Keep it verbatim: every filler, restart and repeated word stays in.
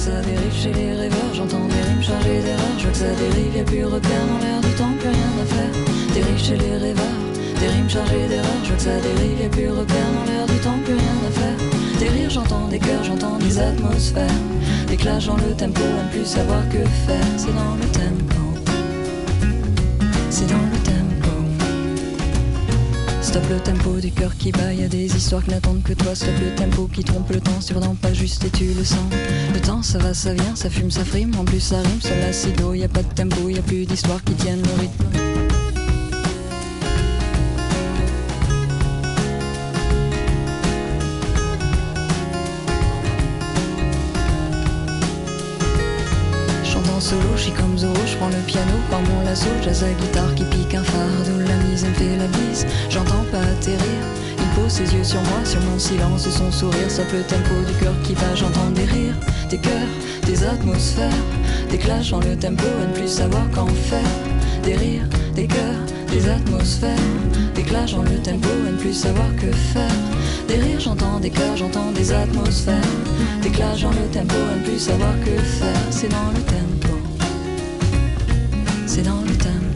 ça dérive chez les rêveurs, j'entends des rimes chargées d'erreurs. Je vois que ça dérive, y'a plus repère dans l'air du temps, plus rien à faire. Dérive chez les rêveurs, des rimes chargées d'erreurs. Je vois que ça dérive, y'a plus repère dans l'air du temps, plus rien à faire. Des rires, j'entends des cœurs, j'entends des atmosphères. Des clashs dans le tempo, à ne plus savoir que faire. C'est dans le tempo, c'est dans le tempo. Stop le tempo du cœur qui bat, y'a des histoires qui n'attendent que toi. Stop le tempo qui trompe le temps, sur dans pas juste et tu le sens. Le temps ça va, ça vient, ça fume, ça frime, en plus ça rime sur l'acido. Y'a pas de tempo, y'a plus d'histoires qui tiennent le rythme. Solo, je suis comme Zoro, je prends le piano par mon lasso, jazz à guitare qui pique un fardeau, la mise elle me fait la bise, j'entends pas atterrir, il pose ses yeux sur moi, sur mon silence et son sourire, sape le tempo du cœur qui bat, j'entends des rires, des cœurs, des atmosphères, des clashs dans le tempo, à ne plus savoir qu'en faire, des rires, des cœurs, des atmosphères, des clashs dans le tempo, à ne plus savoir que faire, des rires, j'entends des cœurs, j'entends des atmosphères, des clashs dans le tempo, à ne plus savoir que faire, c'est dans le tempo. C'est dans le tempo.